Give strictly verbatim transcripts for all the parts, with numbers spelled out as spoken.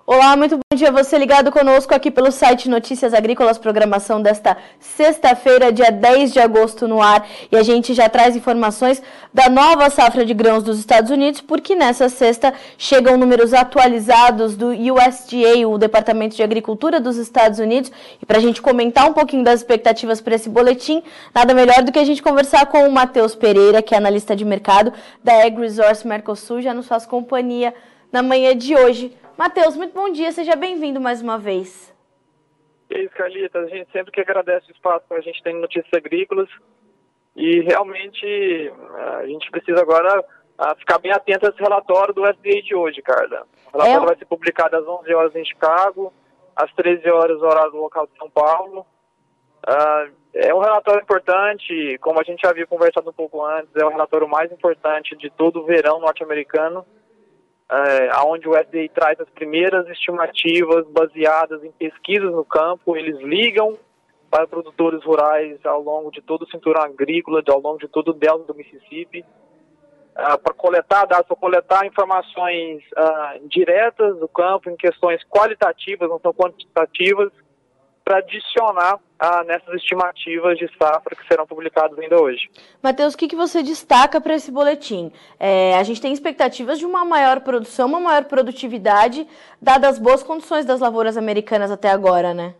Olá, muito bom dia. Você ligado conosco aqui pelo site Notícias Agrícolas, programação desta sexta-feira, dia dez de agosto no ar. E a gente já traz informações da nova safra de grãos dos Estados Unidos, porque nessa sexta chegam números atualizados do U S D A, o Departamento de Agricultura dos Estados Unidos. E para a gente comentar um pouquinho das expectativas para esse boletim, nada melhor do que a gente conversar com o Matheus Pereira, que é analista de mercado da AgResource Mercosul, já nos faz companhia na manhã de hoje. Matheus, muito bom dia, seja bem-vindo mais uma vez. E aí, Carlita, a gente sempre que agradece o espaço que a gente tem em Notícias Agrícolas e realmente a gente precisa agora ficar bem atento a esse relatório do U S D A de hoje, Carla. O relatório é... vai ser publicado às onze horas em Chicago, às treze horas horário local de São Paulo. É um relatório importante, como a gente já havia conversado um pouco antes, é o relatório mais importante de todo o verão norte-americano. É, onde o U S D A traz as primeiras estimativas baseadas em pesquisas no campo. Eles ligam para produtores rurais ao longo de todo o cinturão agrícola, ao longo de todo o delta do Mississippi, uh, para coletar dados, para coletar informações uh, diretas do campo, em questões qualitativas, não são quantitativas, para adicionar ah, nessas estimativas de safra que serão publicadas ainda hoje. Matheus, o que, que você destaca para esse boletim? É, a gente tem expectativas de uma maior produção, uma maior produtividade, dadas as boas condições das lavouras americanas até agora, né?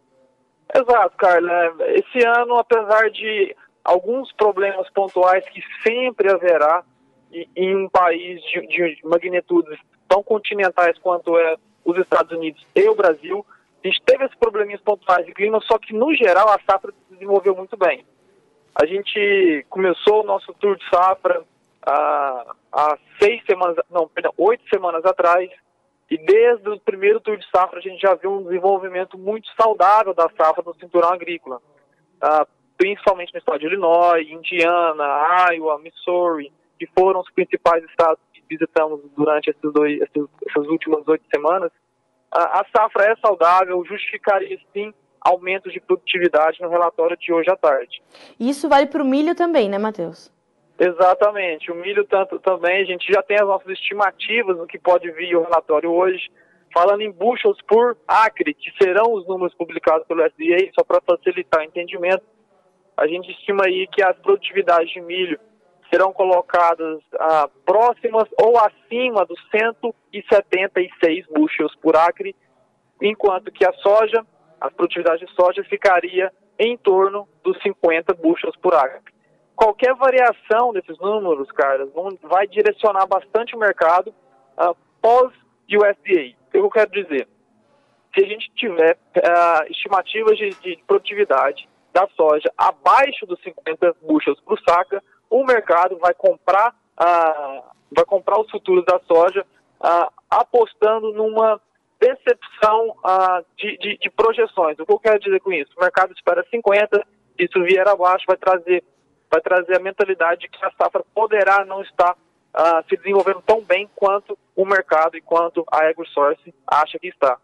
Exato, Carla. Esse ano, apesar de alguns problemas pontuais que sempre haverá em um país de, de magnitudes tão continentais quanto é os Estados Unidos e o Brasil, a gente teve esses probleminhas pontuais de clima, só que, no geral, a safra se desenvolveu muito bem. A gente começou o nosso tour de safra há, há seis semanas, não, perdão, oito semanas atrás, e desde o primeiro tour de safra a gente já viu um desenvolvimento muito saudável da safra no cinturão agrícola, ah, principalmente no estado de Illinois, Indiana, Iowa, Missouri, que foram os principais estados que visitamos durante esses dois, esses, essas últimas oito semanas. A safra é saudável, justificaria sim aumentos de produtividade no relatório de hoje à tarde. Isso vale para o milho também, né, Matheus? Exatamente. O milho tanto também, a gente já tem as nossas estimativas do que pode vir o relatório hoje. Falando em bushels por acre, que serão os números publicados pelo U S D A, só para facilitar o entendimento, a gente estima aí que as produtividades de milho serão colocadas ah, próximas ou acima dos cento e setenta e seis bushels por acre, enquanto que a soja, a produtividade de soja ficaria em torno dos cinquenta bushels por acre. Qualquer variação desses números, caras, vão, vai direcionar bastante o mercado ah, pós-U S D A. O que eu quero dizer? Se a gente tiver ah, estimativas de, de produtividade da soja abaixo dos cinquenta bushels por saca, o mercado vai comprar, ah, vai comprar os futuros da soja ah, apostando numa decepção ah, de, de, de projeções. O que eu quero dizer com isso? O mercado espera cinquenta, se isso vier abaixo vai trazer, vai trazer a mentalidade de que a safra poderá não estar ah, se desenvolvendo tão bem quanto o mercado e quanto a AgriSource acha que está.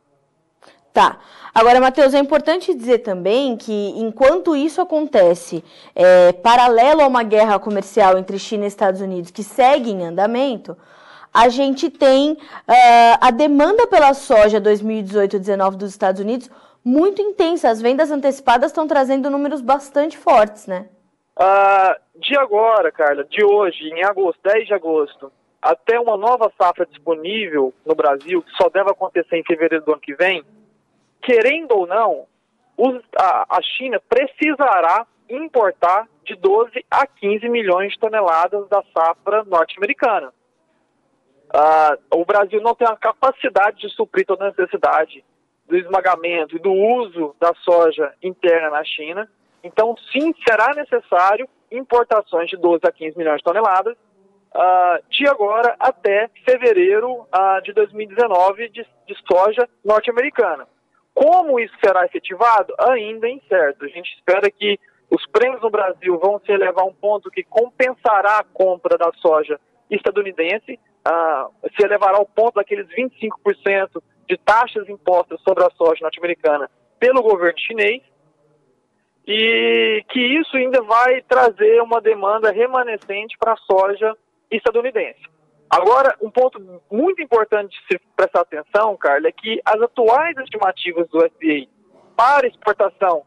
Tá. Agora, Matheus, é importante dizer também que, enquanto isso acontece, é, paralelo a uma guerra comercial entre China e Estados Unidos que segue em andamento, a gente tem uh, a demanda pela soja dois mil e dezoito dezenove dos Estados Unidos muito intensa. As vendas antecipadas estão trazendo números bastante fortes, né? Uh, de agora, Carla, de hoje, em agosto, dez de agosto, até uma nova safra disponível no Brasil, que só deve acontecer em fevereiro do ano que vem, querendo ou não, os, a, a China precisará importar de doze a quinze milhões de toneladas da safra norte-americana. Uh, o Brasil não tem a capacidade de suprir toda a necessidade do esmagamento e do uso da soja interna na China. Então, sim, será necessário importações de doze a quinze milhões de toneladas uh, de agora até fevereiro uh, de dois mil e dezenove de, de soja norte-americana. Como isso será efetivado? Ainda é incerto. A gente espera que os prêmios no Brasil vão se elevar a um ponto que compensará a compra da soja estadunidense, uh, se elevará ao ponto daqueles vinte e cinco por cento de taxas impostas sobre a soja norte-americana pelo governo chinês, e que isso ainda vai trazer uma demanda remanescente para a soja estadunidense. Agora, um ponto muito importante de se prestar atenção, Carla, é que as atuais estimativas do U S D A para exportação...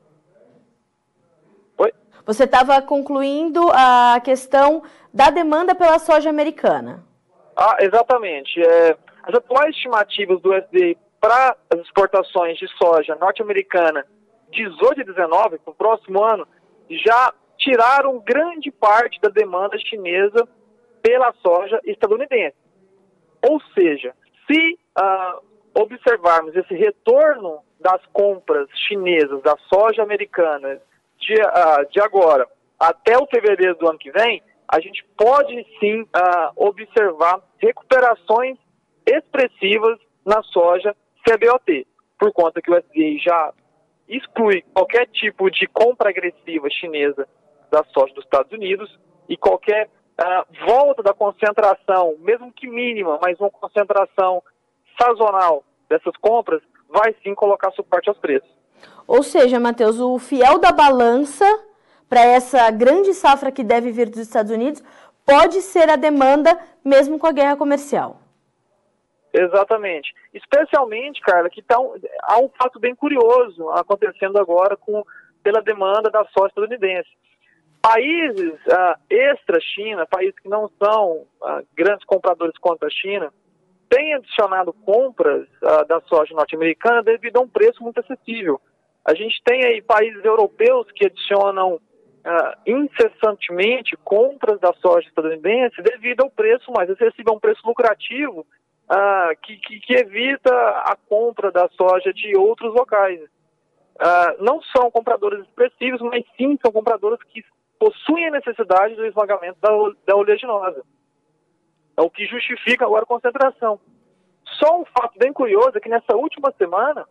Oi? Você estava concluindo a questão da demanda pela soja americana. Ah, exatamente. É, as atuais estimativas do U S D A para as exportações de soja norte-americana dezoito e dezenove, para o próximo ano, já tiraram grande parte da demanda chinesa pela soja estadunidense. Ou seja, se ah, observarmos esse retorno das compras chinesas da soja americana de, ah, de agora até o fevereiro do ano que vem, a gente pode sim ah, observar recuperações expressivas na soja C B O T, por conta que o U S D A já exclui qualquer tipo de compra agressiva chinesa da soja dos Estados Unidos e qualquer uh, volta da concentração, mesmo que mínima, mas uma concentração sazonal dessas compras, vai sim colocar suporte aos preços. Ou seja, Matheus, o fiel da balança para essa grande safra que deve vir dos Estados Unidos pode ser a demanda mesmo com a guerra comercial. Exatamente. Especialmente, Carla, que tá um, há um fato bem curioso acontecendo agora com, pela demanda da soja estadunidense. Países ah, extra-China, países que não são ah, grandes compradores contra a China, têm adicionado compras ah, da soja norte-americana devido a um preço muito acessível. A gente tem aí países europeus que adicionam ah, incessantemente compras da soja estadunidense devido ao preço mais acessível, a um preço lucrativo, Uh, que, que, que evita a compra da soja de outros locais. Uh, não são compradores expressivos, mas sim são compradores que possuem a necessidade do esmagamento da, da oleaginosa. É o que justifica agora a concentração. Só um fato bem curioso é que nessa última semana,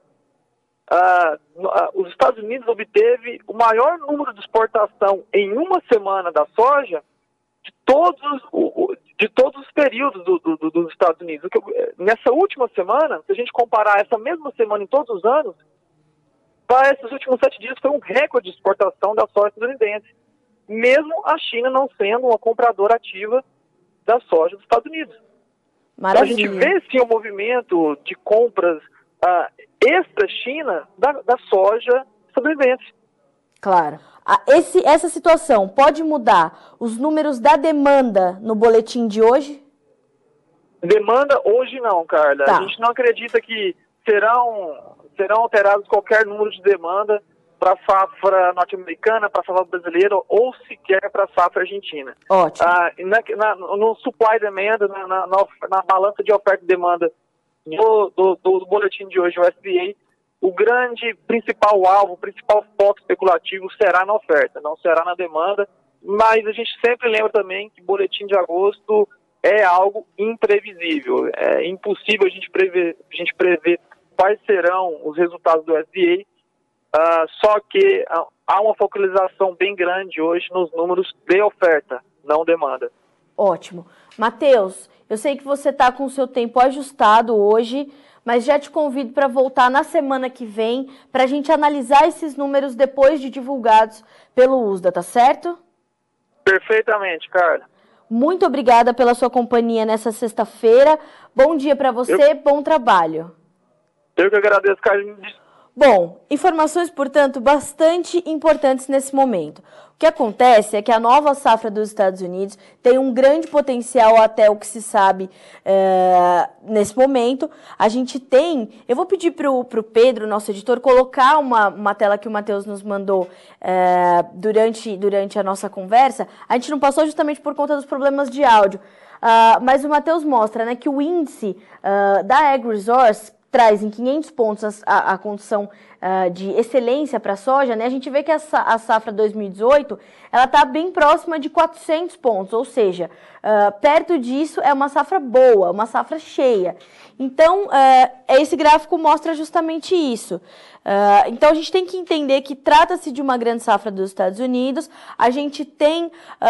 uh, uh, os Estados Unidos obteve o maior número de exportação em uma semana da soja de todos os, de todos os períodos do, do, dos Estados Unidos. O que eu, nessa última semana, se a gente comparar essa mesma semana em todos os anos, para esses últimos sete dias foi um recorde de exportação da soja estadunidense, mesmo a China não sendo uma compradora ativa da soja dos Estados Unidos. Então, a gente vê sim o movimento de compras uh, extra-China da, da soja estadunidense. Claro. Esse, essa situação pode mudar os números da demanda no boletim de hoje? Demanda hoje não, Carla. Tá. A gente não acredita que serão, serão alterados qualquer número de demanda para a safra norte-americana, para a safra brasileira ou sequer para a safra argentina. Ótimo. Ah, na, na, no supply demand, na, na, na balança de oferta e demanda do, do, do boletim de hoje, o U S D A, o grande principal alvo, o principal foco especulativo será na oferta, não será na demanda, mas a gente sempre lembra também que boletim de agosto é algo imprevisível. É impossível a gente prever, a gente prever quais serão os resultados do U S D A, uh, só que uh, há uma focalização bem grande hoje nos números de oferta, não demanda. Ótimo. Matheus, eu sei que você está com o seu tempo ajustado hoje, mas já te convido para voltar na semana que vem para a gente analisar esses números depois de divulgados pelo U S D A, tá certo? Perfeitamente, Carla. Muito obrigada pela sua companhia nessa sexta-feira. Bom dia para você, eu... bom trabalho. Eu que agradeço, Carla. Bom, informações, portanto, bastante importantes nesse momento. O que acontece é que a nova safra dos Estados Unidos tem um grande potencial até o que se sabe é, nesse momento. A gente tem... Eu vou pedir para o Pedro, nosso editor, colocar uma, uma tela que o Matheus nos mandou é, durante, durante a nossa conversa. A gente não passou justamente por conta dos problemas de áudio. Uh, mas o Matheus mostra, né, que o índice uh, da AgResource traz em quinhentos pontos a, a condição uh, de excelência para a soja, né? A gente vê que a, a safra dois mil e dezoito ela está bem próxima de quatrocentos pontos, ou seja, uh, perto disso é uma safra boa, uma safra cheia. Então, uh, esse gráfico mostra justamente isso. Uh, então, a gente tem que entender que trata-se de uma grande safra dos Estados Unidos, a gente tem...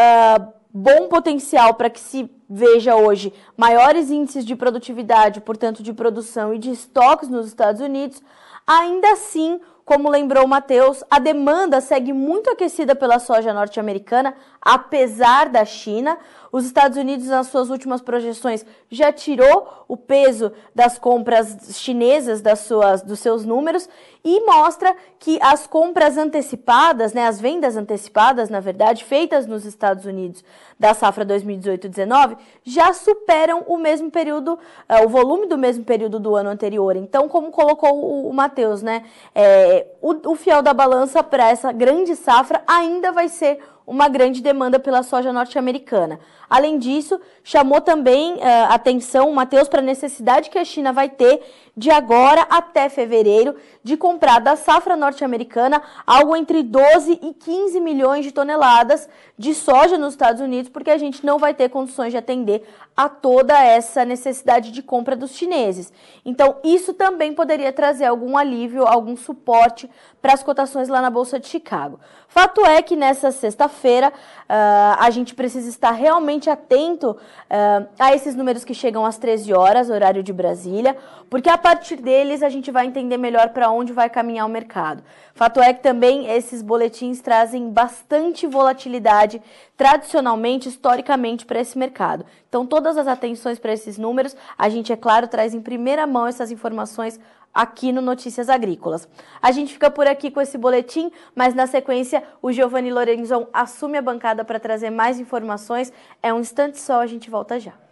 Uh, bom potencial para que se veja hoje maiores índices de produtividade, portanto de produção e de estoques nos Estados Unidos, ainda assim como lembrou o Matheus, a demanda segue muito aquecida pela soja norte-americana, apesar da China. Os Estados Unidos, nas suas últimas projeções, já tirou o peso das compras chinesas das suas, dos seus números e mostra que as compras antecipadas, né, as vendas antecipadas, na verdade, feitas nos Estados Unidos da safra dois mil e dezoito dezenove, já superam o mesmo período, uh, o volume do mesmo período do ano anterior. Então, como colocou o, o Matheus, né, é, o, o fiel da balança para essa grande safra ainda vai ser uma grande demanda pela soja norte-americana. Além disso, chamou também uh, atenção o Matheus para a necessidade que a China vai ter de agora até fevereiro de comprar da safra norte-americana algo entre doze e quinze milhões de toneladas de soja nos Estados Unidos, porque a gente não vai ter condições de atender a toda essa necessidade de compra dos chineses. Então, isso também poderia trazer algum alívio, algum suporte para as cotações lá na Bolsa de Chicago. Fato é que nessa sexta-feira uh, a gente precisa estar realmente atento uh, a esses números que chegam às treze horas, horário de Brasília, porque a partir deles a gente vai entender melhor para onde vai caminhar o mercado. Fato é que também esses boletins trazem bastante volatilidade tradicionalmente, historicamente, para esse mercado. Então, todas as atenções para esses números, a gente, é claro, traz em primeira mão essas informações aqui no Notícias Agrícolas. A gente fica por aqui com esse boletim, mas na sequência o Giovanni Lorenzon assume a bancada para trazer mais informações. É um instante só, a gente volta já.